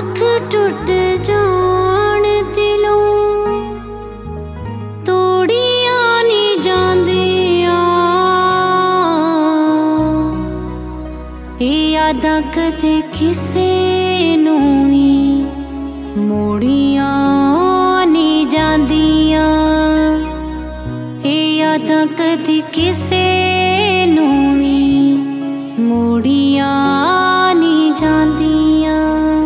ਲੱਖ ਟੁੱਟ ਜਾਣ ਦਿਲੋਂ, ਤੋੜੀਆਂ ਨੀ ਜਾਂਦੀਆਂ ਇਹ ਯਾਦਾਂ ਕਦੇ ਕਿਸੇ ਨੂੰ ਵੀ ਮੋੜੀਆਂ ਨੀ ਜਾਂਦੀਆਂ। ਇਹ ਯਾਦਾਂ ਕਦੇ ਕਿਸੇ ਨੂੰ ਵੀ ਮੋੜੀਆਂ ਨੀ ਜਾਂਦੀਆਂ।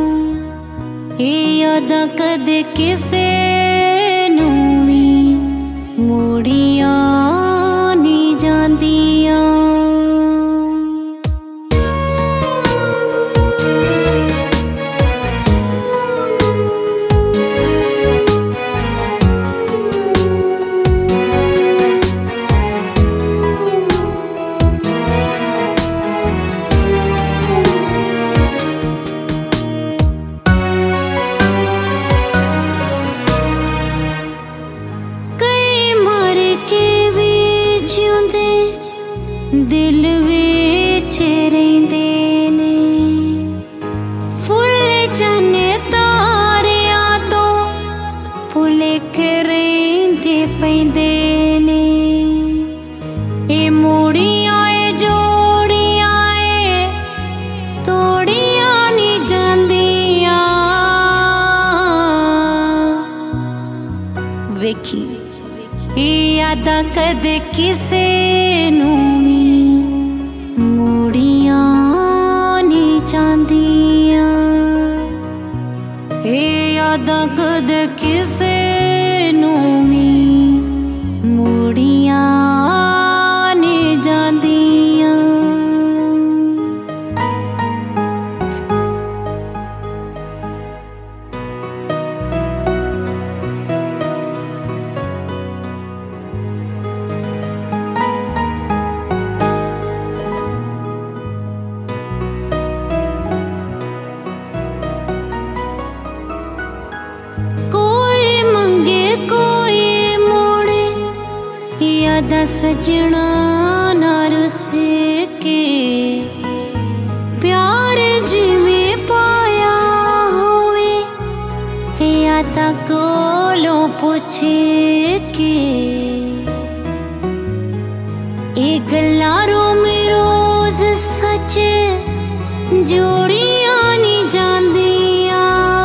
ਇਹ ਯਾਦਾਂ ਕਦੇ ਕਿਸੇ ਨੂੰ ਵੀ ਮੋੜੀਆਂ ਨੀ ਜਾਂਦੀਆਂ। दिल विच रहिंदे ने फुल चने तारियां तो भुलेख रहिंदे पैंदे ने। ए मोड़ियां ए जोड़ियां ए तोड़ियां नी जांदियां। वेखी ए यादां कदे किसे नूं मोड़ियां नी जांदियां। ए यादां कदे किसे नूं भी मोड़ियां नी जांदियां। यादां सजना ना रुस के प्यार जिवें पाया होवे। यादां कोलों पुछ के ए गल्लां रोम रोज सच जोड़ियां नी जांदियां।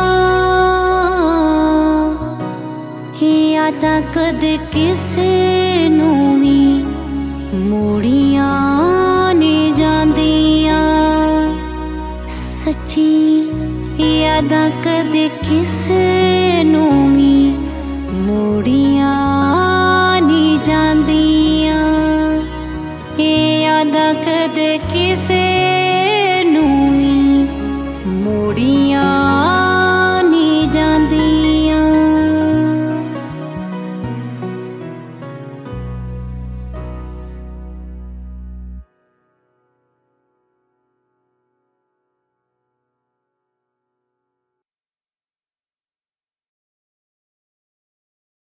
यादां कदे किसे नूं भी मोड़ियां नी जांदियां। सच्ची यादां कदे किसे नूं भी मोड़ियां नी जांदियां। ये यादां कदे